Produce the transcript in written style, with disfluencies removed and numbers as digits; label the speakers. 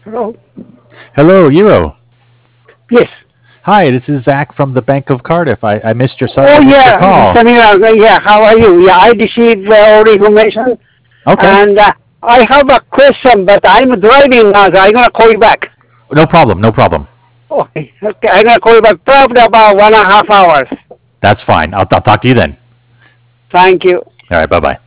Speaker 1: Hello?
Speaker 2: Hello, Euro.
Speaker 1: Yes.
Speaker 2: Hi, this is Zach from the Bank of Cardiff. I missed your
Speaker 1: Oh,
Speaker 2: I missed your
Speaker 1: yeah,
Speaker 2: call.
Speaker 1: Samira, yeah, how are you? Yeah, I received all the information,
Speaker 2: Okay,
Speaker 1: and I have a question, but I'm driving now, so I'm going to call you back.
Speaker 2: no problem, no problem.
Speaker 1: Okay, okay, I'm going to call you back probably about 1.5 hours.
Speaker 2: That's fine. I'll talk to you then.
Speaker 1: Thank you.
Speaker 2: All right, bye bye.